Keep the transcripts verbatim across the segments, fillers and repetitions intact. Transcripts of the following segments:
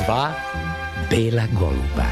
Dva bela goluba.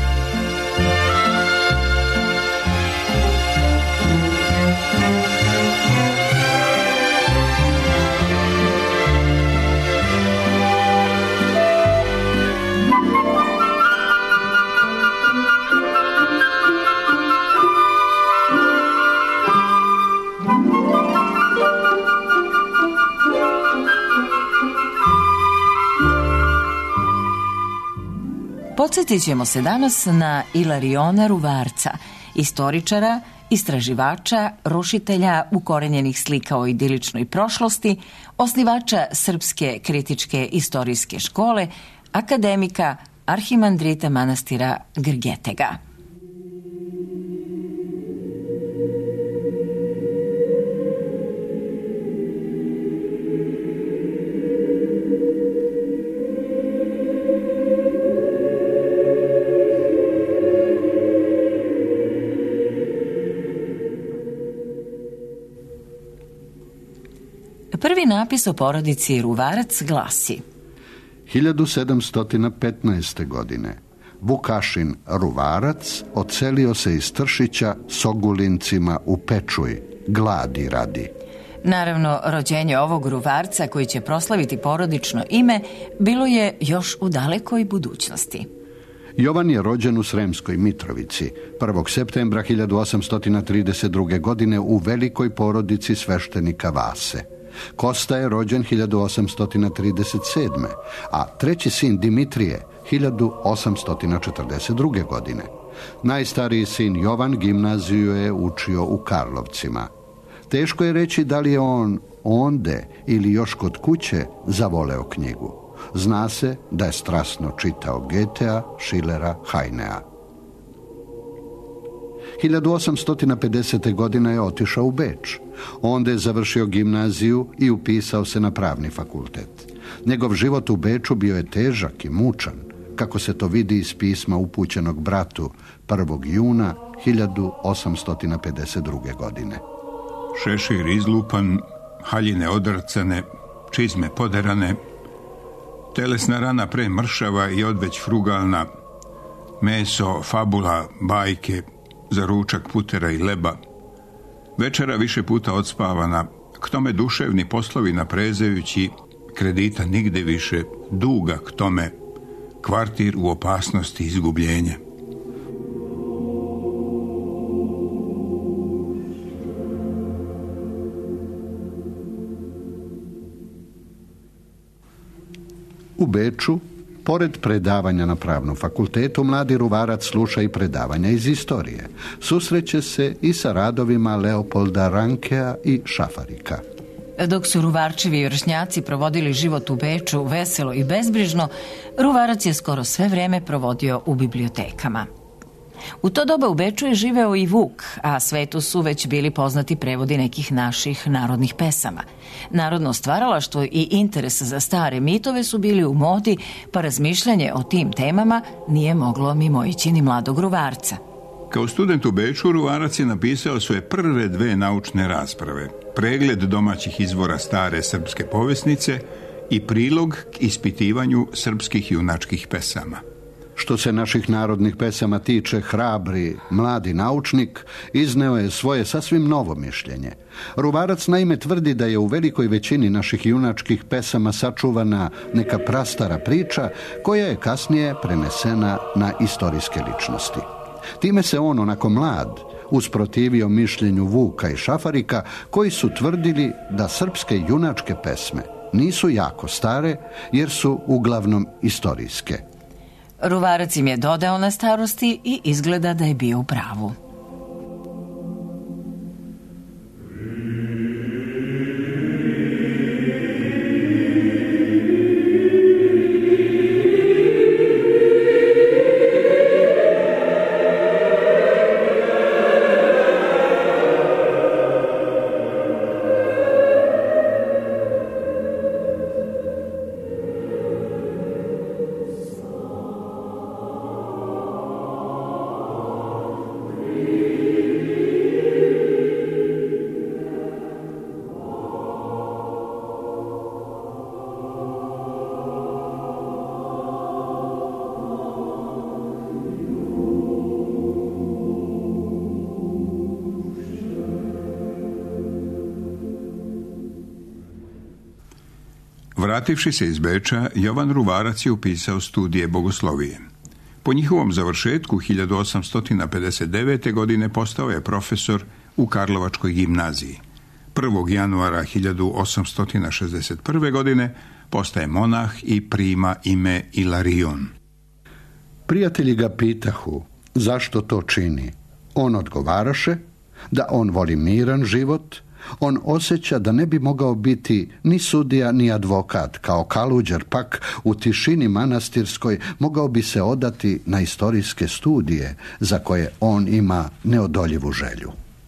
Podsjetit ćemo se danas na Ilariona Ruvarca, istoričara, istraživača, rušitelja ukorenjenih slika o idiličnoj prošlosti, osnivača Srpske kritičke istorijske škole, akademika, arhimandrita manastira Grgetega. Prvi napis o porodici Ruvarac glasi: hiljadu sedamsto petnaeste. godine Vukašin Ruvarac odselio se iz Tršića s Ogulincima u Pečuj, gladi radi. Naravno, rođenje ovog Ruvarca, koji će proslaviti porodično ime, bilo je još u dalekoj budućnosti. Jovan je rođen u Sremskoj Mitrovici prvog septembra hiljadu osamsto trideset druge. godine u velikoj porodici sveštenika Vase. Kosta je rođen hiljadu osamsto trideset sedme. a treći sin Dimitrije hiljadu osamsto četrdeset druge. godine. Najstariji sin Jovan gimnaziju je učio u Karlovcima. Teško je reći da li je on onde ili još kod kuće zavoleo knjigu. Zna se da je strasno čitao Goethea, Schillera, Heinea. hiljadu osamsto pedesete. godine je otišao u Beč. Onda je završio gimnaziju i upisao se na pravni fakultet. Njegov život u Beču bio je težak i mučan, kako se to vidi iz pisma upućenog bratu prvog juna hiljadu osamsto pedeset druge. godine. Šešir izlupan, haljine odrcane, čizme poderane, telesna rana premršava i odveć frugalna, meso, fabula, bajke, za ručak putera i leba, večera više puta odspavana, k tome duševni poslovi naprezajući, kredita nigde više, duga k tome, kvartir u opasnosti izgubljenja. U Beču, pored predavanja na pravnom fakultetu, mladi Ruvarac sluša i predavanja iz istorije. Susreće se i sa radovima Leopolda Rankea i Šafarika. Dok su Ruvarčevi vršnjaci provodili život u Beču veselo i bezbrižno, Ruvarac je skoro sve vreme provodio u bibliotekama. U to doba u Beču je živeo i Vuk, a svetu su već bili poznati prevodi nekih naših narodnih pesama. Narodno stvaralaštvo i interes za stare mitove su bili u modi, pa razmišljanje o tim temama nije moglo mimoići ni mladog Ruvarca. Kao student u Beču, Ruvarac je napisao svoje prve dve naučne rasprave, pregled domaćih izvora stare srpske povesnice i prilog k ispitivanju srpskih junačkih pesama. Što se naših narodnih pesama tiče, hrabri, mladi naučnik izneo je svoje sasvim novo mišljenje. Ruvarac naime tvrdi da je u velikoj većini naših junačkih pesama sačuvana neka prastara priča koja je kasnije prenesena na istorijske ličnosti. Time se on, onako mlad, usprotivio mišljenju Vuka i Šafarika, koji su tvrdili da srpske junačke pesme nisu jako stare jer su uglavnom istorijske. Ruvarac im je dodao na starosti i izgleda da je bio u pravu. Vrativši se iz Beča, Jovan Ruvarac je upisao studije bogoslovije. Po njihovom završetku hiljadu osamsto pedeset devete. godine postao je profesor u Karlovačkoj gimnaziji. prvog januara hiljadu osamsto šezdeset prve. godine postaje monah i prima ime Ilarion. Prijatelji ga pitahu zašto to čini. On odgovaraše da on voli miran život. On osjeća da ne bi mogao biti ni sudija ni advokat, kao Kaluđer pak u tišini manastirskoj mogao bi se odati na istorijske studije za koje on ima neodoljivu želju.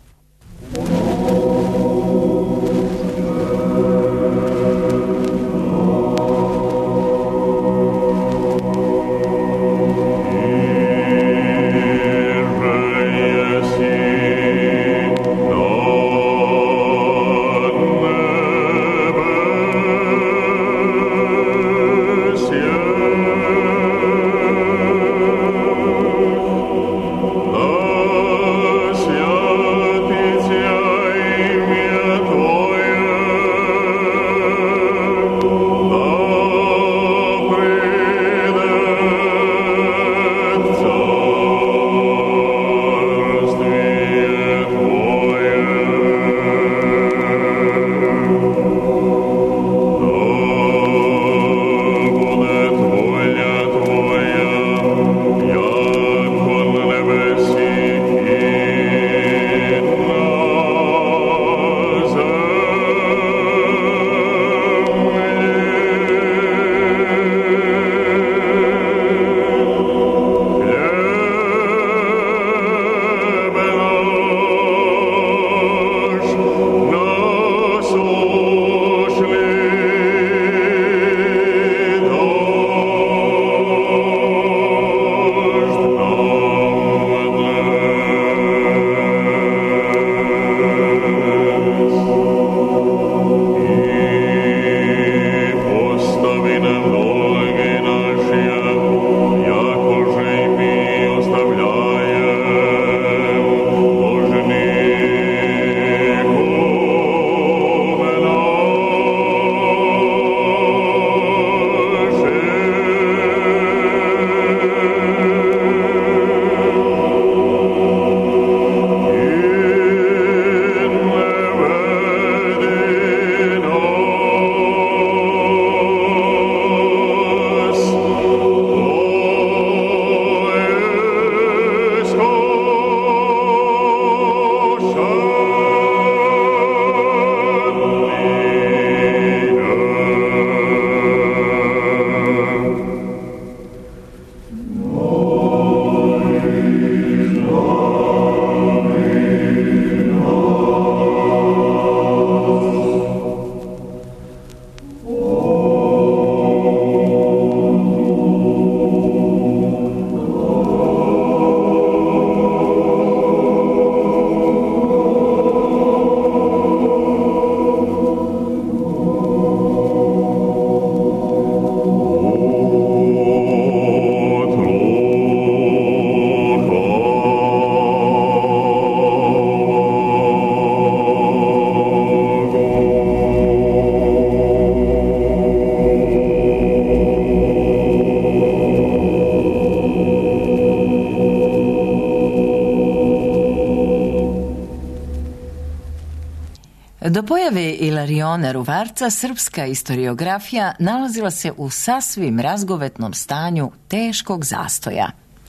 Do pojave Ilariona Ruvarca srpska istoriografija nalazila se u sasvim razgovetnom stanju teškog zastoja.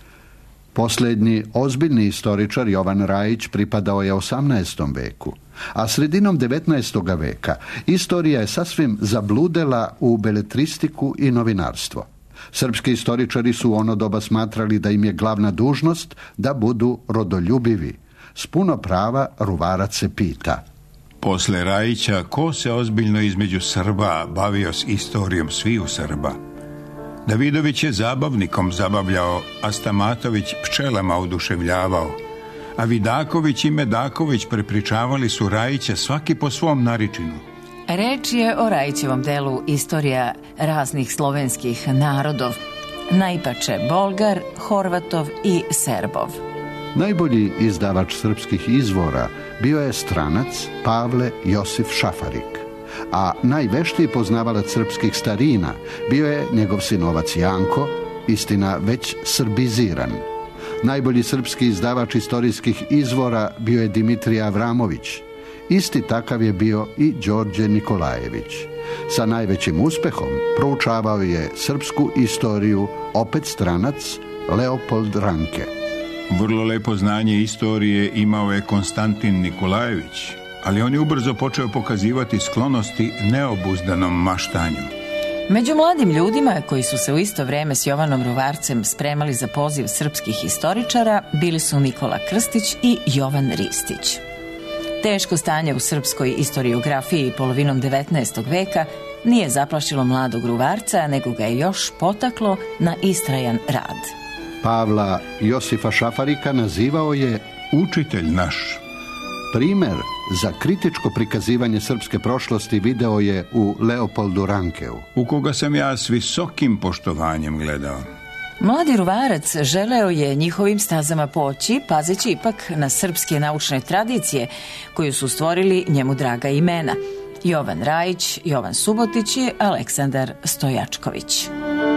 Posljednji ozbiljni istoričar Jovan Rajić pripadao je osamnaestom veku, a sredinom devetnaestog veka istorija je sasvim zabludela u beletristiku i novinarstvo. Srpski istoričari su u ono doba smatrali da im je glavna dužnost da budu rodoljubivi. S puno prava Ruvarac se pita: posle Rajića, ko se ozbiljno između Srba bavio s istorijom sviju Srba? Davidović je zabavnikom zabavljao, a Stamatović pčelama oduševljavao, a Vidaković i Medaković prepričavali su Rajića svaki po svom naričinu. Reč je o Rajićevom delu Istorija raznih slovenskih narodov, najpače Bolgar, Horvatov i Serbov. Najbolji izdavač srpskih izvora bio je stranac Pavle Josif Šafarik. a najveštiji poznavalac srpskih starina bio je njegov sinovac Janko, istina već srbiziran. Najbolji srpski izdavač istorijskih izvora bio je Dimitrij Avramović. Isti takav je bio i Đorđe Nikolajević. Sa najvećim uspehom proučavao je srpsku istoriju opet stranac Leopold Ranke. Vrlo lepo znanje istorije imao je Konstantin Nikolajević, ali on je ubrzo počeo pokazivati sklonosti neobuzdanom maštanju. Među mladim ljudima koji su se u isto vrijeme s Jovanom Ruvarcem spremali za poziv srpskih istoričara bili su Nikola Krstić i Jovan Ristić. Teško stanje u srpskoj istoriografiji polovinom devetnaestog veka nije zaplašilo mladog Ruvarca, nego ga je još potaklo na istrajan rad. Pavla Josifa Šafarika nazivao je učitelj naš. Primer za kritičko prikazivanje srpske prošlosti video je u Leopoldu Rankeu, u koga sam ja s visokim poštovanjem gledao. Mladi Ruvarac želeo je njihovim stazama poći, pazeći ipak na srpske naučne tradicije koju su stvorili njemu draga imena: Jovan Rajić, Jovan Subotić i Aleksandar Stojačković.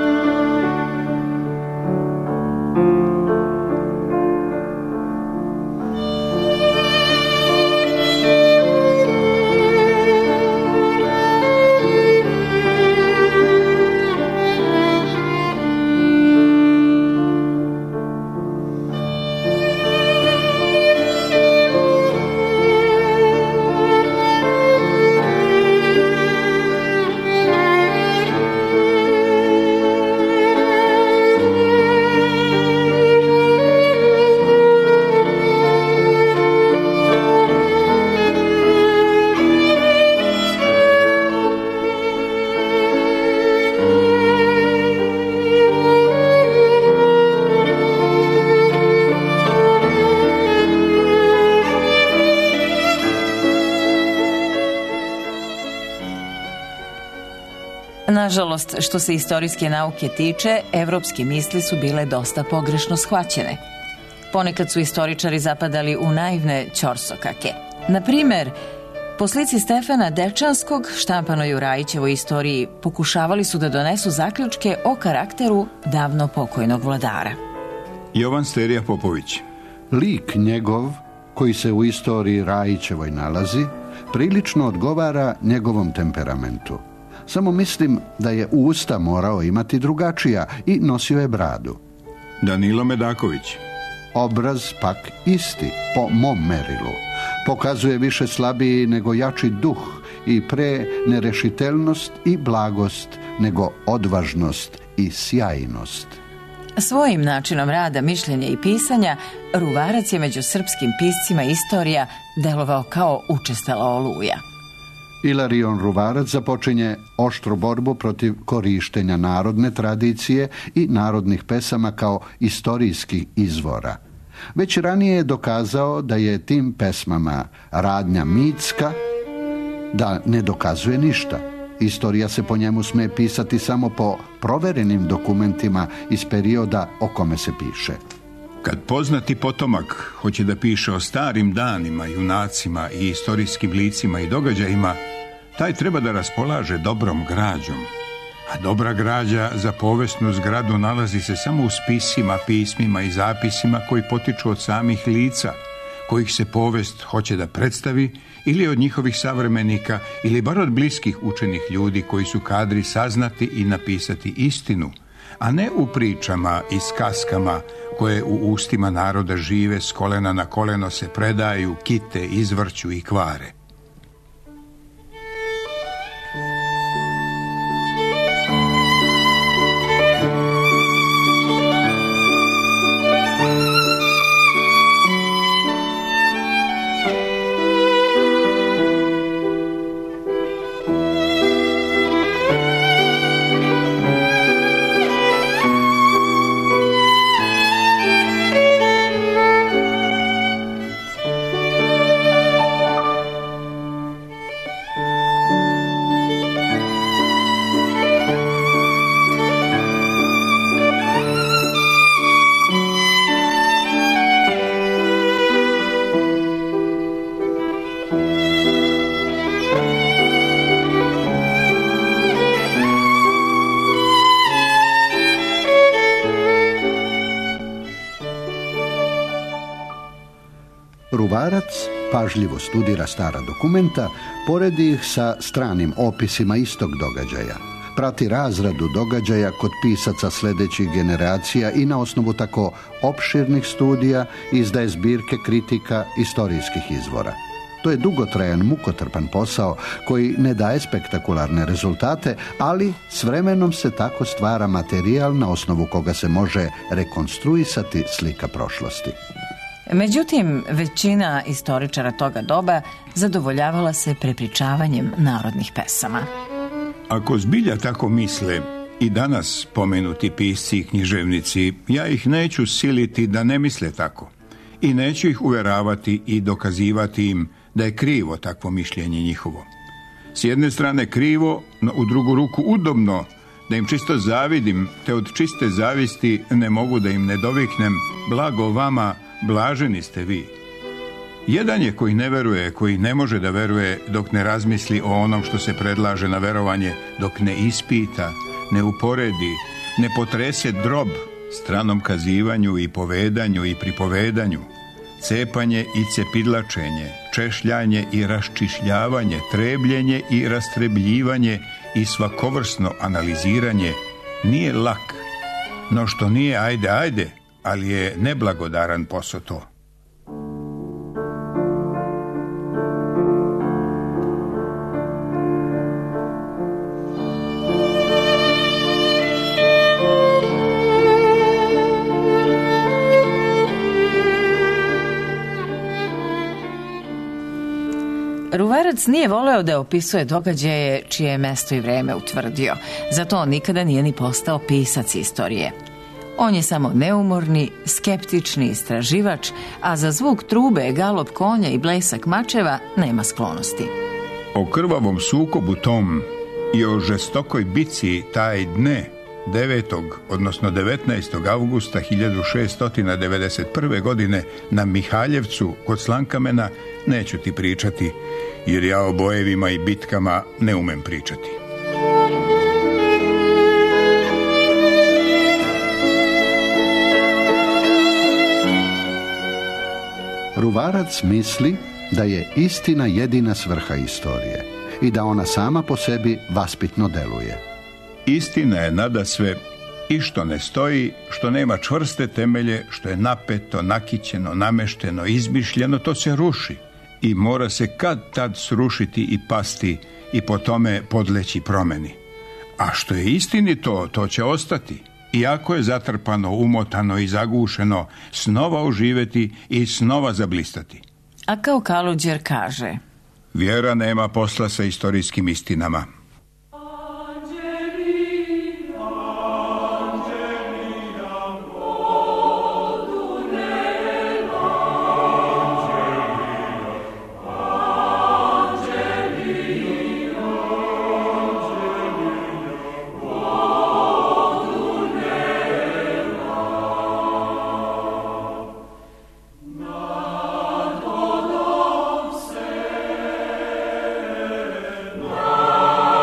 Nažalost, što se istorijske nauke tiče, evropske misli su bile dosta pogrešno shvaćene. Ponekad su istoričari zapadali u naivne ćorsokake. Na primer, po slici Stefana Dečanskog, štampanoj u Rajićevoj istoriji, pokušavali su da donesu zaključke o karakteru davno pokojnog vladara. Jovan Sterija Popović. Lik njegov, koji se u istoriji Rajićevoj nalazi, prilično odgovara njegovom temperamentu. Samo mislim da je usta morao imati drugačija i nosio je bradu. Danilo Medaković. Obraz pak isti, po mom merilu. Pokazuje više slabiji nego jači duh i pre nerešiteljnost i blagost nego odvažnost i sjajnost. Svojim načinom rada, mišljenja i pisanja, Ruvarac je među srpskim piscima istorija delovao kao učestala oluja. Ilarion Ruvarac započinje oštru borbu protiv korištenja narodne tradicije i narodnih pesama kao istorijskih izvora. Već ranije je dokazao da je tim pesmama radnja mitska, da ne dokazuje ništa. Istorija se po njemu sme pisati samo po proverenim dokumentima iz perioda o kome se piše. Kad poznati potomak hoće da piše o starim danima, junacima i istorijskim licima i događajima, taj treba da raspolaže dobrom građom. A dobra građa za povesnu zgradu nalazi se samo u spisima, pismima i zapisima koji potiču od samih lica, kojih se povest hoće da predstavi, ili od njihovih savremenika, ili bar od bliskih učenih ljudi koji su kadri saznati i napisati istinu, a ne u pričama i skaskama koje u ustima naroda žive, s kolena na koleno se predaju, kite, izvrću i kvare. Ruvarac pažljivo studira stara dokumenta, poredi ih sa stranim opisima istog događaja. Prati razradu događaja kod pisaca sljedećih generacija i na osnovu tako opširnih studija izdaje zbirke kritika istorijskih izvora. To je dugotrajan, mukotrpan posao koji ne daje spektakularne rezultate, ali s vremenom se tako stvara materijal na osnovu koga se može rekonstruisati slika prošlosti. Međutim, većina istoričara toga doba zadovoljavala se prepričavanjem narodnih pesama. Ako zbilja tako misle i danas pomenuti pisci i književnici, ja ih neću siliti da ne misle tako i neću ih uveravati i dokazivati im da je krivo takvo mišljenje njihovo. S jedne strane krivo, no u drugu ruku udobno, da im čisto zavidim, te od čiste zavisti ne mogu da im ne doviknem: blago vama, blaženi ste vi. Jedan je koji ne veruje, koji ne može da veruje dok ne razmisli o onom što se predlaže na verovanje, dok ne ispita, ne uporedi, ne potrese drob stranom kazivanju i povedanju i pripovedanju, cepanje i cepidlačenje, češljanje i raščišljavanje, trebljenje i rastrebljivanje i svakovrsno analiziranje nije lak, no što nije ajde ajde, ali je neblagodaran posao to. Ruvarac nije voleo da opisuje događaje čije je mesto i vreme utvrdio, zato on nikada nije ni postao pisac istorije. On je samo neumorni, skeptični istraživač, a za zvuk trube, galop konja i blesak mačeva nema sklonosti. O krvavom sukobu tom i o žestokoj bici taj dne devetog odnosno devetnaestog avgusta hiljadu šeststo devedeset prve. godine na Mihaljevcu kod Slankamena neću ti pričati, jer ja o bojevima i bitkama ne umem pričati. Ruvarac misli da je istina jedina svrha istorije i da ona sama po sebi vaspitno deluje. Istina je nadasve i što ne stoji, što nema čvrste temelje, što je napeto, nakićeno, namešteno, izmišljeno, to se ruši i mora se kad tad srušiti i pasti i po tome podleći promeni. A što je istinito, to će ostati. Iako je zatrpano, umotano i zagušeno, snova oživeti i snova zablistati. A kao Kaluđer kaže: vjera nema posla sa istorijskim istinama. Oh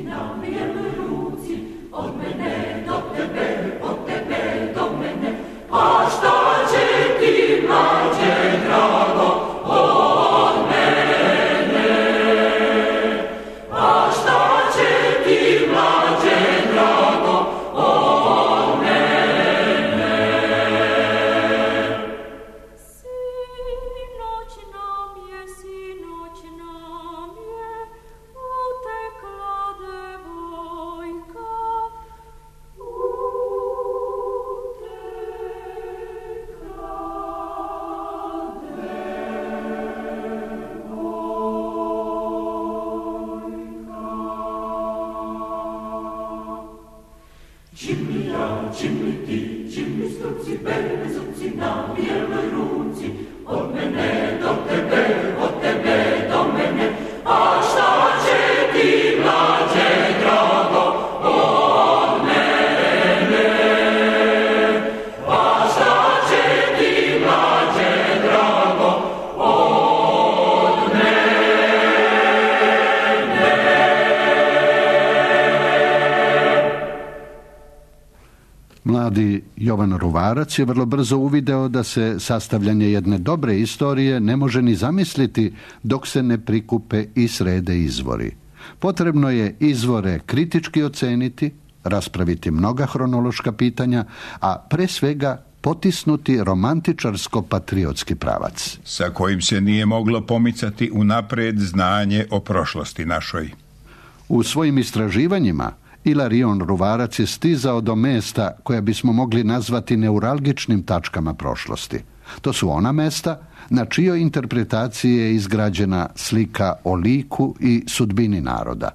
Mladi Jovan Ruvarac je vrlo brzo uvideo da se sastavljanje jedne dobre istorije ne može ni zamisliti dok se ne prikupe i srede izvori. Potrebno je izvore kritički oceniti, raspraviti mnoga hronološka pitanja, a pre svega potisnuti romantičarsko-patriotski pravac. Sa kojim se nije moglo pomicati unapred znanje o prošlosti našoj. U svojim istraživanjima Ilarion Ruvarac je stizao do mesta koja bismo mogli nazvati neuralgičnim tačkama prošlosti. To su ona mesta na čijoj interpretaciji je izgrađena slika o liku i sudbini naroda.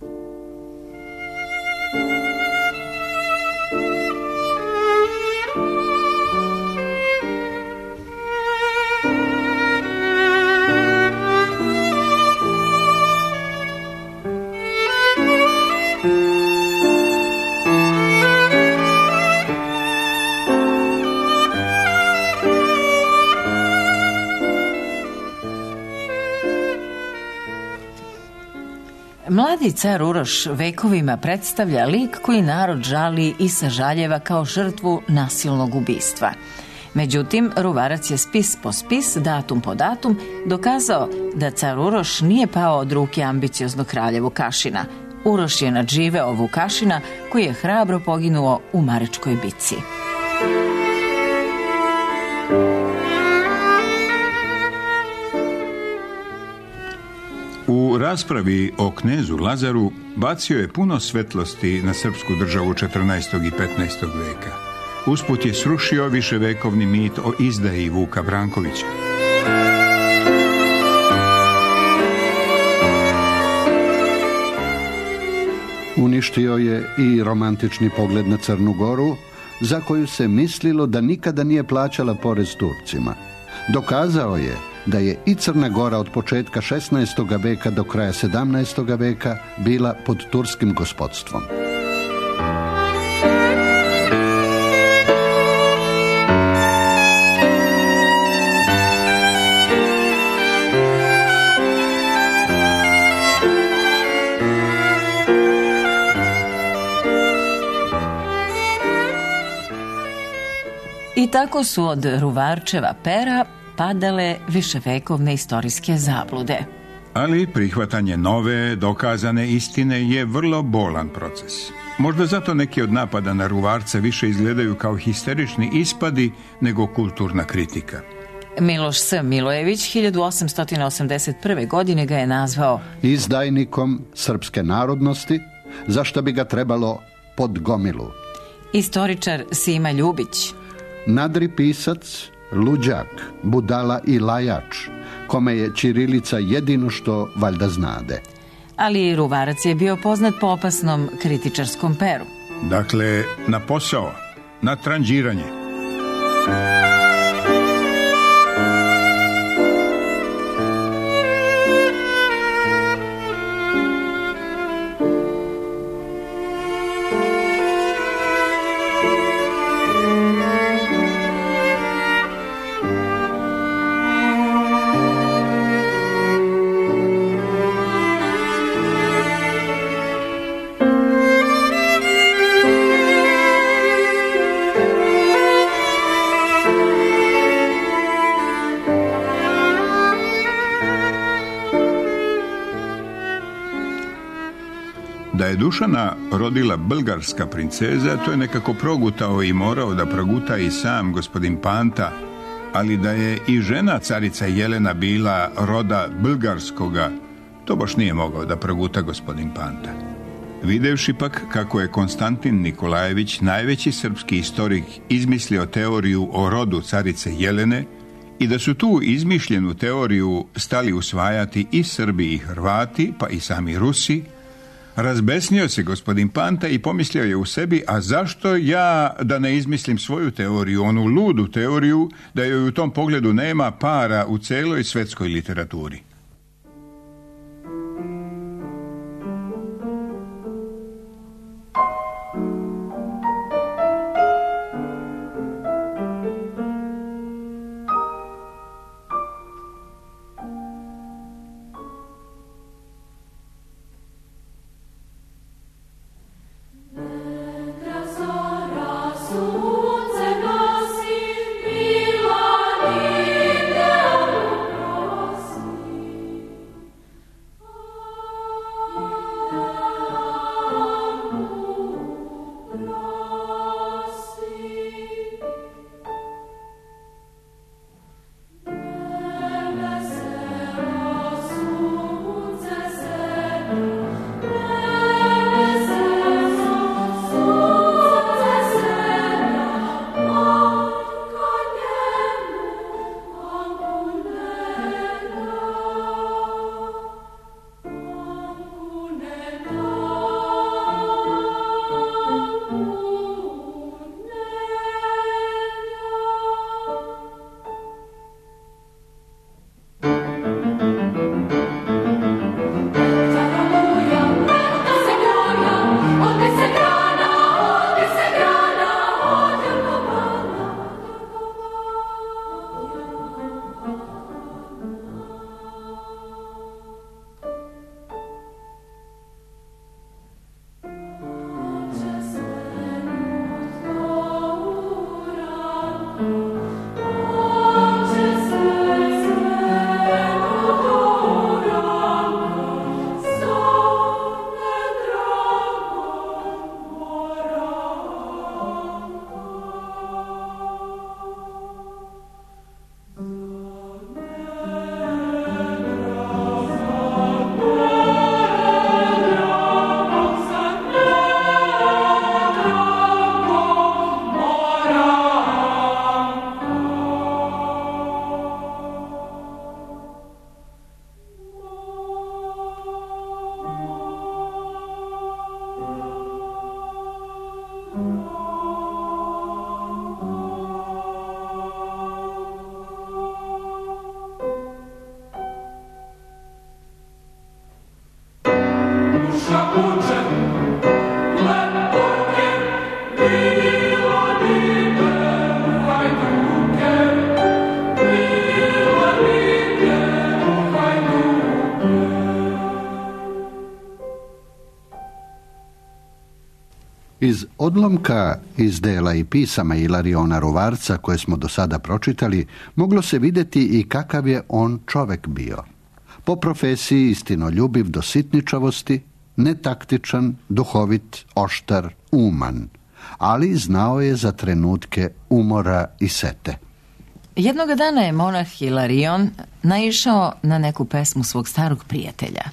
Mladi car Uroš vekovima predstavlja lik koji narod žali i sažaljeva kao žrtvu nasilnog ubistva. Međutim, Ruvarac je spis po spis, datum po datum, dokazao da car Uroš nije pao od ruke ambicioznog kralja Vukašina. Uroš je nadživeo Vukašina koji je hrabro poginuo u Marečkoj bici. U raspravi o knezu Lazaru bacio je puno svetlosti na srpsku državu četrnaestog i petnaestog veka. Usput je srušio viševekovni mit o izdaji Vuka Brankovića. Uništio je i romantični pogled na Crnu Goru, za koju se mislilo da nikada nije plaćala porez Turcima. Dokazao je da je i Crna Gora od početka šesnaestog veka do kraja sedamnaestog veka bila pod turskim gospodstvom. I tako su od Ruvarčeva pera padale viševekovne istorijske zablude. Ali prihvatanje nove, dokazane istine je vrlo bolan proces. Možda zato neki od napada na Ruvarca više izgledaju kao histerični ispadi nego kulturna kritika. Miloš S. Milojević hiljadu osamsto osamdeset prve. godine ga je nazvao izdajnikom srpske narodnosti, za što bi ga trebalo pod gomilu. Istoričar Sima Ljubić, nadri pisac, luđak, budala i lajač, kome je ćirilica jedino što valjda znade. Ali Ruvarac je bio poznat po opasnom kritičarskom peru. Dakle, na posao, na tranđiranje. je Dušana rodila bulgarska princeza, to je nekako progutao i morao da proguta i sam gospodin Panta, ali da je i žena carica Jelena bila roda bulgarskoga, to baš nije mogao da proguta gospodin Panta. Videvši pak kako je Konstantin Nikolajević, najveći srpski historik, izmislio teoriju o rodu carice Jelene i da su tu izmišljenu teoriju stali usvajati i Srbi i Hrvati, pa i sami Rusi, razbesnio se gospodin Panta i pomislio je u sebi, a zašto ja da ne izmislim svoju teoriju, onu ludu teoriju, da joj u tom pogledu nema para u celoj svetskoj literaturi. Iz odlomka iz dela i pisama Ilariona Ruvarca koje smo do sada pročitali, moglo se vidjeti i kakav je on čovek bio. Po profesiji istinoljubiv do sitničavosti, netaktičan, duhovit, oštar, uman, ali znao je za trenutke umora i sete. Jednoga dana je monah Ilarion naišao na neku pesmu svog starog prijatelja.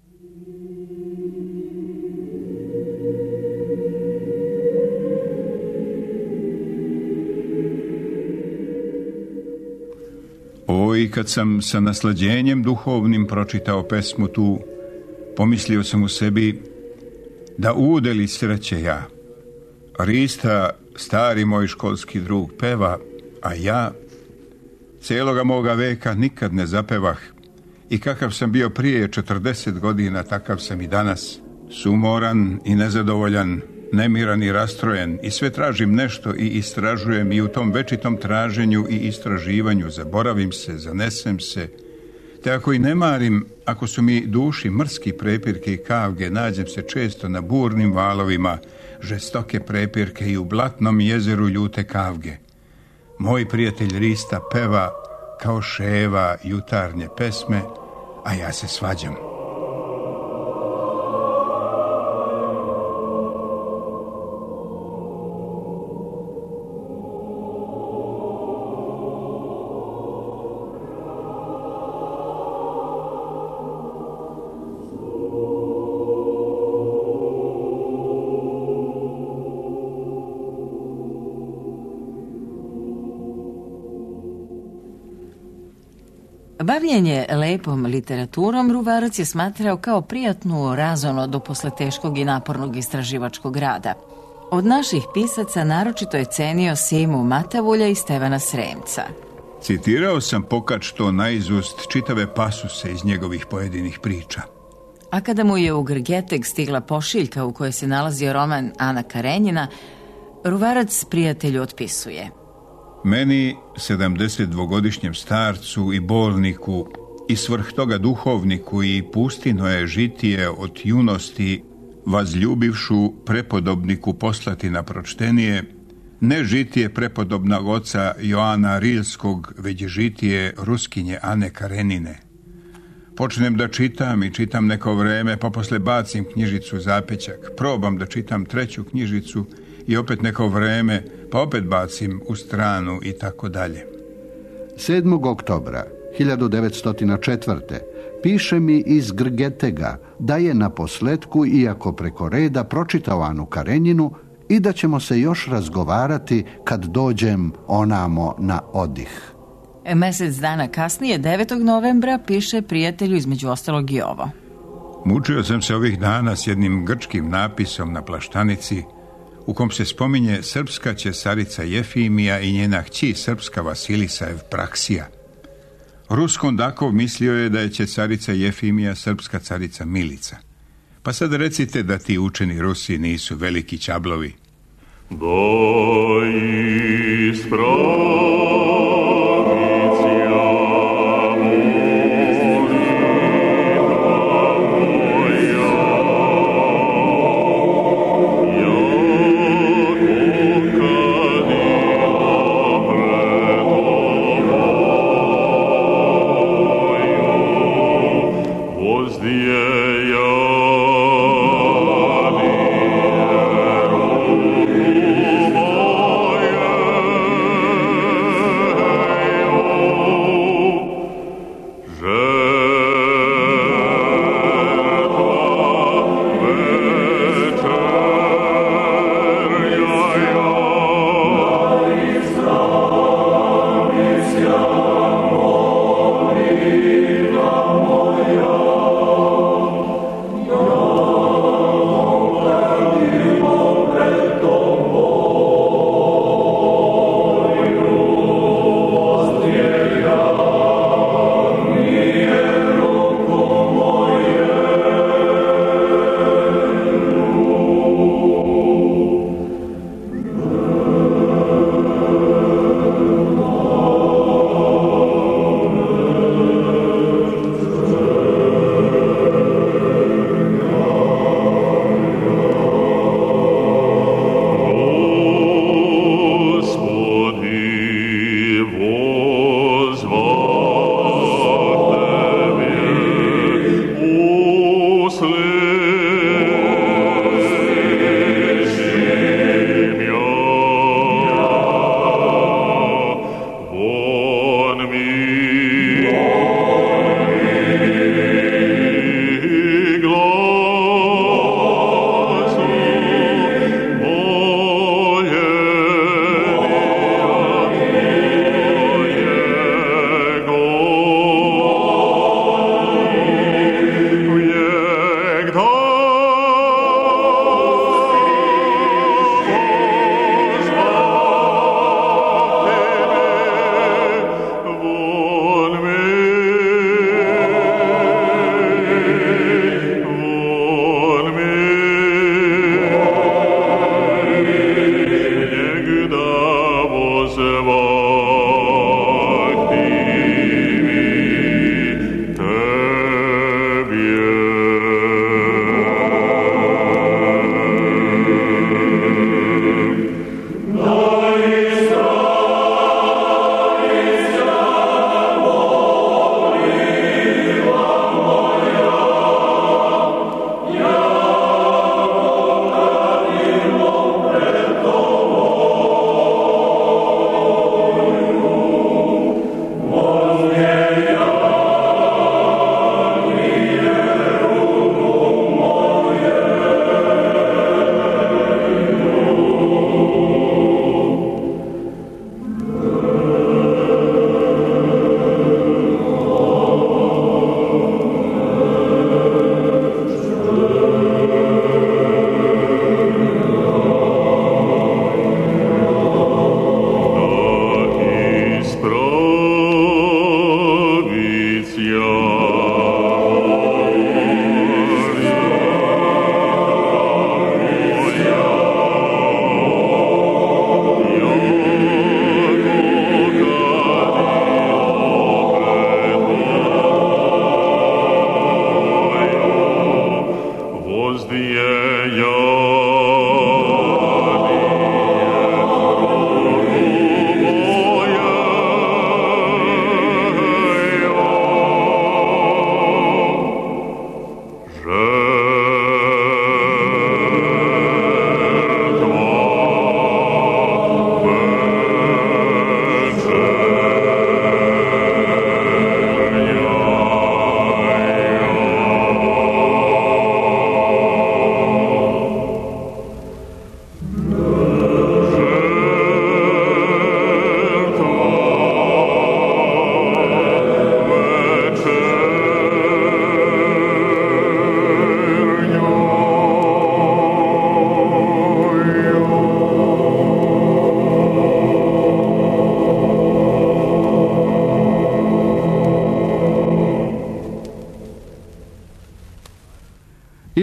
Oj, kad sam sa naslađenjem duhovnim pročitao pesmu tu, pomislio sam u sebi da udeli sreće ja. Rista, stari moj školski drug, peva, a ja cijeloga moga veka nikad ne zapevah. I kakav sam bio prije četrdeset godina, takav sam i danas. Sumoran i nezadovoljan, nemiran i rastrojen, i sve tražim nešto i istražujem, i u tom večitom traženju i istraživanju zaboravim se, zanesem se, te ako i ne marim, ako su mi duši mrski prepirke i kavge, nađem se često na burnim valovima, žestoke prepirke i u blatnom jezeru ljute kavge. Moj prijatelj Rista peva kao ševa jutarnje pesme, a ja se svađam. Bavljenje lepom literaturom Ruvarac je smatrao kao prijatnu razonodu posle teškog i napornog istraživačkog rada. Od naših pisaca naročito je cenio Simu Matavulja i Stevana Sremca. Citirao sam pokač to naizust čitave pasuse iz njegovih pojedinih priča. A kada mu je u Grgeteg stigla pošiljka u kojoj se nalazio roman Ana Karenjina, Ruvarac prijatelju otpisuje: Meni, sedamdesetdvogodišnjem starcu i bolniku, i svrh toga duhovniku i pustino je žitije od junosti, vazljubivšu prepodobniku poslati na pročtenije, ne žitije prepodobnog oca Joana Rilskog, već žitije ruskinje Ane Karenine. Počnem da čitam i čitam neko vreme, pa posle bacim knjižicu zapećak, probam da čitam treću knjižicu i opet neko vreme, pa opet bacim u stranu i tako dalje. sedmog oktobra hiljadu devetsto četvrte. piše mi iz Grgetega da je na posletku, iako preko reda, pročitao Anu Karenjinu i da ćemo se još razgovarati kad dođem onamo na odih. Mesec dana kasnije, devetog novembra, piše prijatelju između ostalog i ovo: Mučio sam se ovih dana s jednim grčkim napisom na plaštanici u kom se spominje srpska cesarica Jefimija i njena kći srpska Vasilisa Evpraksija. Rus Kondakov mislio je da je cesarica Jefimija srpska carica Milica. Pa sad recite da ti učeni Rusi nisu veliki čablovi. Da ispravicija moja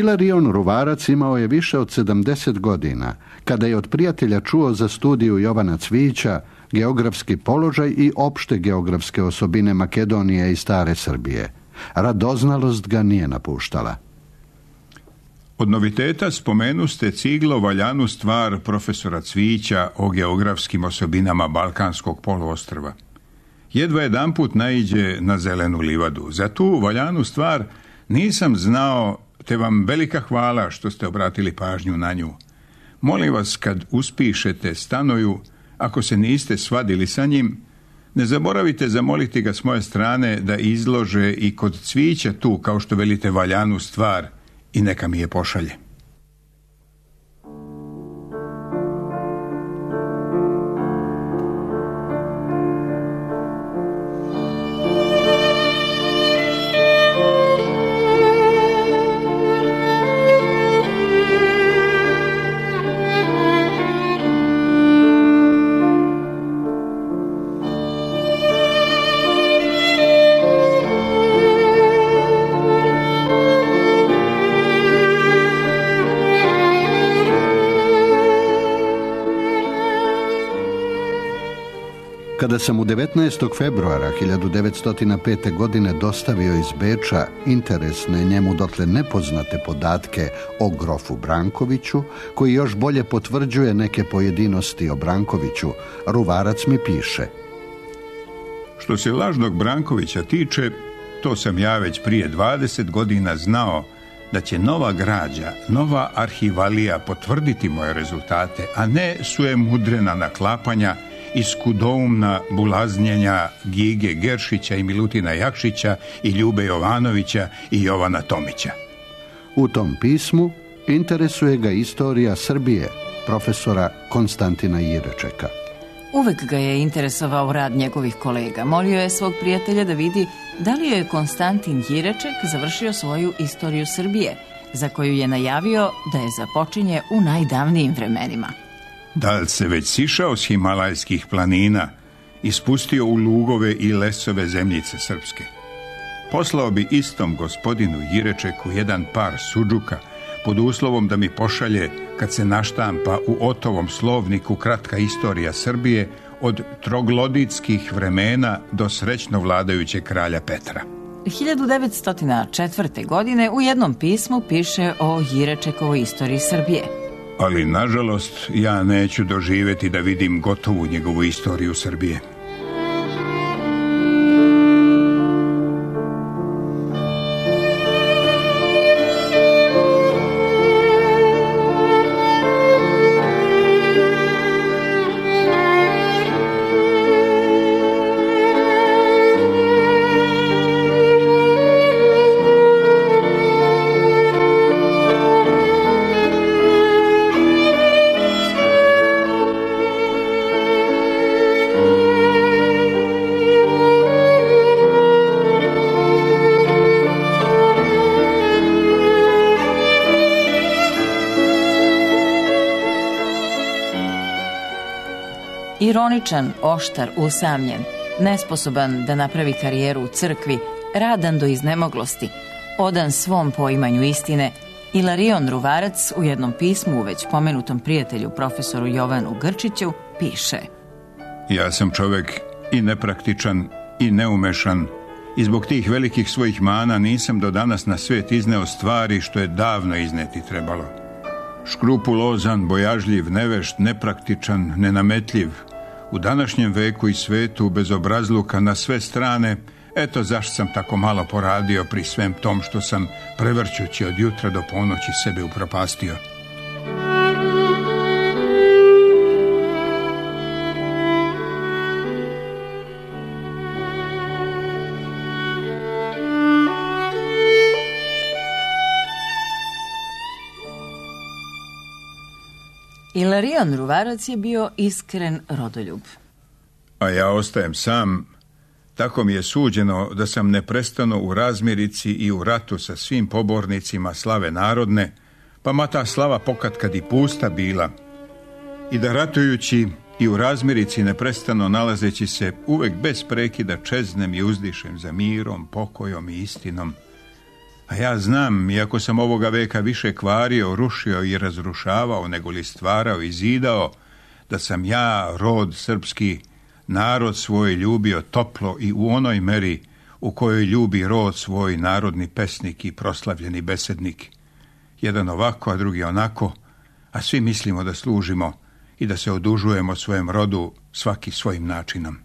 Ilarion Ruvarac imao je više od sedamdeset godina, kada je od prijatelja čuo za studiju Jovana Cvijića, geografski položaj i opšte geografske osobine Makedonije i stare Srbije. Radoznalost ga nije napuštala. Od noviteta spomenu ste ciglo valjanu stvar profesora Cvijića o geografskim osobinama Balkanskog poluostrva. Jedva jedanput naiđe na zelenu livadu. Za tu valjanu stvar nisam znao, te vam velika hvala što ste obratili pažnju na nju. Molim vas, kad uspišete Stanoju, ako se niste svadili sa njim, ne zaboravite zamoliti ga s moje strane da izlože i kod Cvijića tu, kao što velite, valjanu stvar, i neka mi je pošalje. Kada sam u devetnaestog februara hiljadu devetsto pete. godine dostavio iz Beča interesne njemu dotle nepoznate podatke o grofu Brankoviću, koji još bolje potvrđuje neke pojedinosti o Brankoviću, Ruvarac mi piše: Što se lažnog Brankovića tiče, to sam ja već prije dvadeset godina znao da će nova građa, nova arhivalija potvrditi moje rezultate, a ne suemudrena naklapanja i skudoumna bulaznjenja Gige Geršića i Milutina Jakšića i Ljube Jovanovića i Jovana Tomića. U tom pismu interesuje ga istorija Srbije, profesora Konstantina Jirečeka. Uvek ga je interesovao rad njegovih kolega. Molio je svog prijatelja da vidi da li je Konstantin Jireček završio svoju istoriju Srbije, za koju je najavio da je započinje u najdavnijim vremenima. Da li se već sišao s Himalajskih planina i spustio u lugove i lesove zemljice srpske? Poslao bi istom gospodinu Jirečeku jedan par sudžuka, pod uslovom da mi pošalje, kad se naštampa u Otovom slovniku kratka istorija Srbije od trogloditskih vremena do srećno vladajuće kralja Petra. hiljadu devetsto četvrte. godine u jednom pismu piše o Jirečekovoj istoriji Srbije. Ali, nažalost, ja neću doživjeti da vidim gotovu njegovu istoriju Srbije. Ironičan, oštar, usamljen, nesposoban da napravi karijeru u crkvi, radan do iznemoglosti, odan svom poimanju istine, Ilarion Ruvarac u jednom pismu u već pomenutom prijatelju profesoru Jovanu Grčiću piše: Ja sam čovjek i nepraktičan i neumešan i zbog tih velikih svojih mana nisam do danas na svijet izneo stvari što je davno izneti trebalo. Škrupulozan, bojažljiv, nevešt, nepraktičan, nenametljiv, u današnjem veku i svetu bez obrazluka na sve strane, eto zašto sam tako malo poradio pri svem tom što sam, prevrćući od jutra do ponoći, sebe upropastio. Ilarion Ruvarac je bio iskren rodoljub. A ja ostajem sam. Tako mi je suđeno da sam neprestano u razmirici i u ratu sa svim pobornicima slave narodne, pa ma ta slava pokatkad i pusta bila, i da ratujući i u razmirici neprestano nalazeći se uvek bez prekida čeznem i uzdišem za mirom, pokojom i istinom, A ja znam, iako sam ovoga veka više kvario, rušio i razrušavao, nego li stvarao i zidao, da sam ja, rod srpski, narod svoj ljubio toplo i u onoj meri u kojoj ljubi rod svoj narodni pesnik i proslavljeni besednik. Jedan ovako, a drugi onako, a svi mislimo da služimo i da se odužujemo svojem rodu svaki svojim načinom.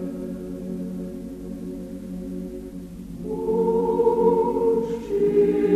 Thank you.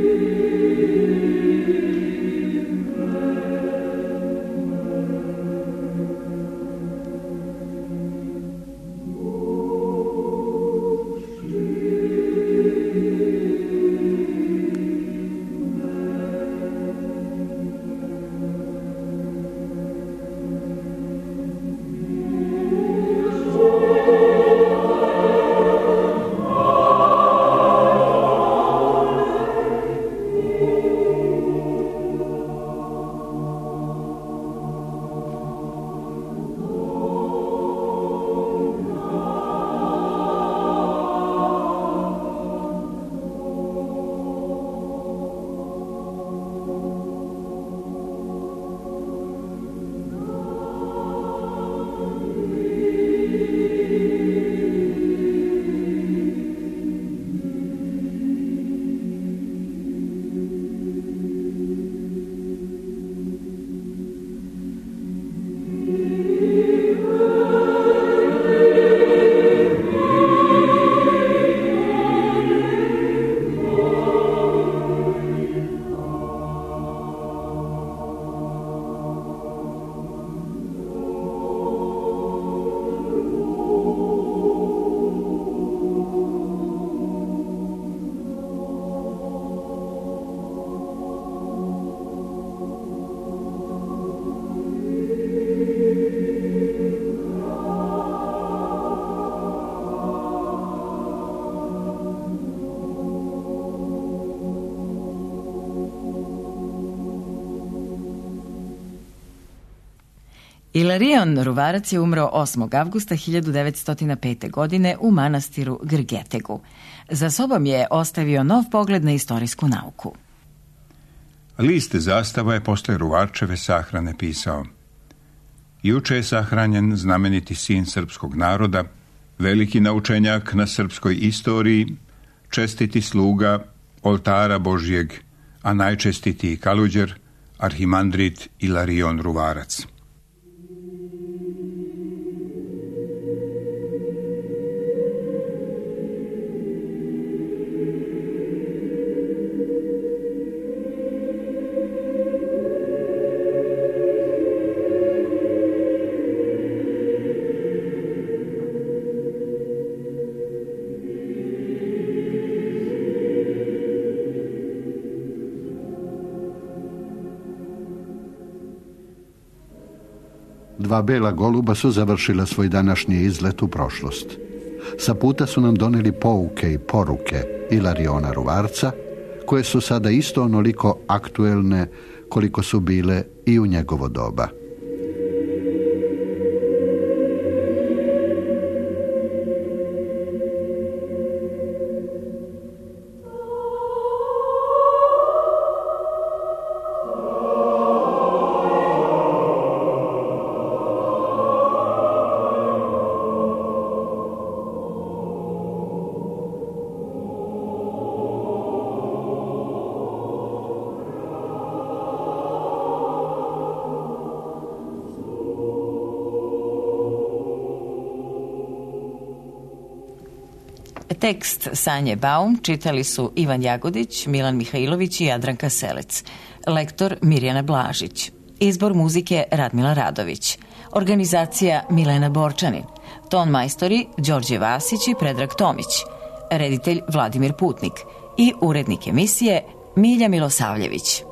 Ilarion Ruvarac je umro osmog avgusta hiljadu devetsto pete. godine u manastiru Grgetegu. Za sobom je ostavio nov pogled na istorijsku nauku. List Zastava je posle Ruvarčeve sahrane pisao: Juče je sahranjen znameniti sin srpskog naroda, veliki naučenjak na srpskoj istoriji, čestiti sluga oltara Božjeg, a najčestitiji kaluđer, arhimandrit Ilarion Ruvarac. Dva bela goluba su završila svoj današnji izlet u prošlost. Sa puta su nam doneli pouke i poruke Ilariona Ruvarca, koje su sada isto onoliko aktuelne koliko su bile i u njegovo doba. Tekst Sanje Baum čitali su Ivan Jagodić, Milan Mihajlović i Jadranka Selec. Lektor Mirjana Blažić. Izbor muzike Radmila Radović. Organizacija Milena Borčanin. Ton majstori Đorđe Vasić i Predrag Tomić. Reditelj Vladimir Putnik. I urednik emisije Milja Milosavljević.